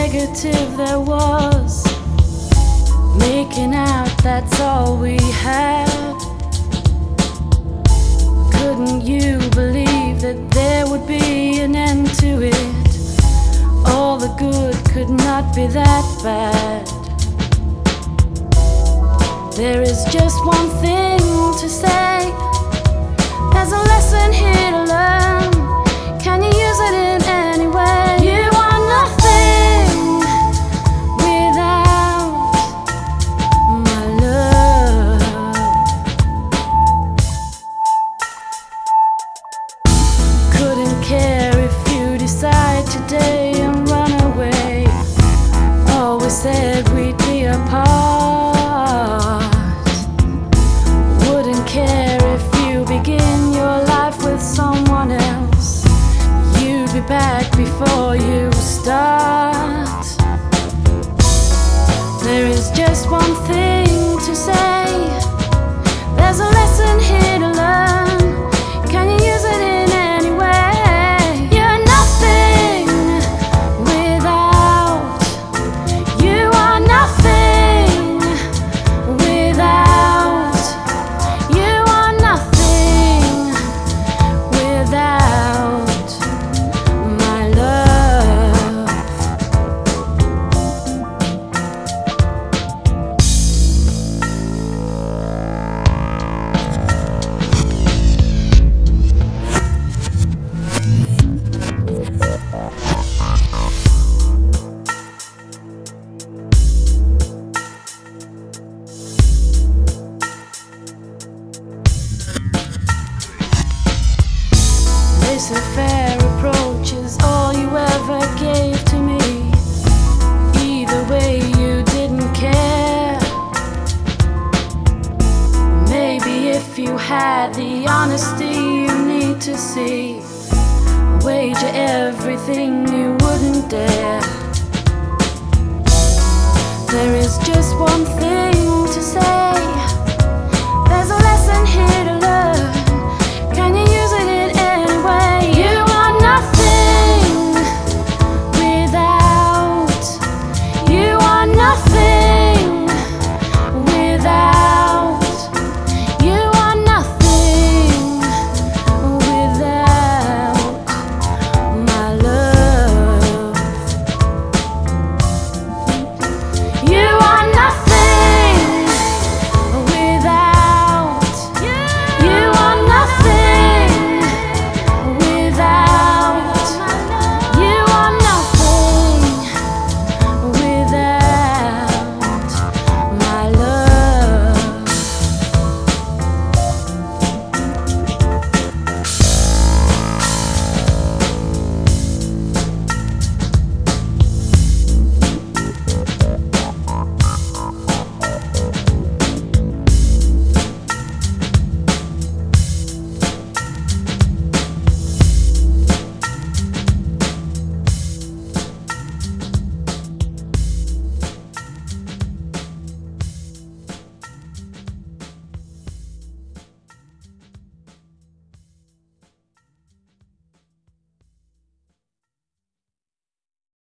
negative there was. Making out, that's all we had. Couldn't you believe that there would be an end to it? All the good could not be that bad. There is just one thing to say. There's a lesson here to learn. Can you use it in any way? You are nothing without my love. Couldn't care if you decide today and run away. Always said we'd be apart. Wouldn't care if you begin your life with someone else. You'd be back before you start. There is just one thing to say. There's a lesson here to learn. Can you use it in any way? You're nothing without. You are nothing without. You are nothing without my love. Laissez-faire approach is all you ever gave to me. Either way, you didn't care. Maybe if you had the honesty you need to see, I'd wager everything you wouldn't dare. There is just one thing to say.